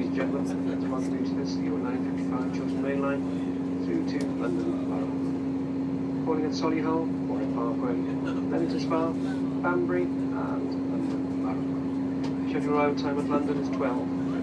and gentlemen, let's welcome you to this, your 9:55 Chiltern Main Line through to London Borough. Calling at Solihull, Warwick Parkway, Leamington Spa, Banbury and London Borough. Scheduled arrival time at London is 12:24.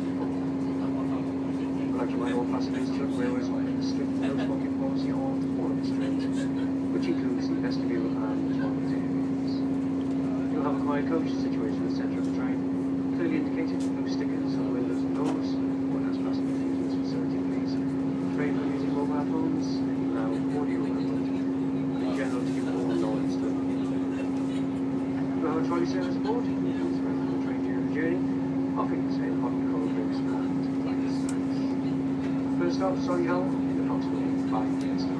I'd like to remind all passengers that railways offer a strict no smoking policy on all of its trains, which includes the vestibule and toilet areas. You'll have a quiet coach situated in the centre of the train, clearly indicated with blue stickers on the windows and doors. One has passenger use this facility, please. Refrain from using mobile phones, any loud audio equipment, and in general to give all noise to them. You'll have a trolley service aboard, please rest on the train during the journey, offering the same hot and cold drinks and light snacks. First stop, Solihull, in approximately 5 minutes time.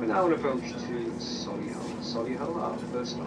We're now on approach to Solihull. Solihull, our first stop.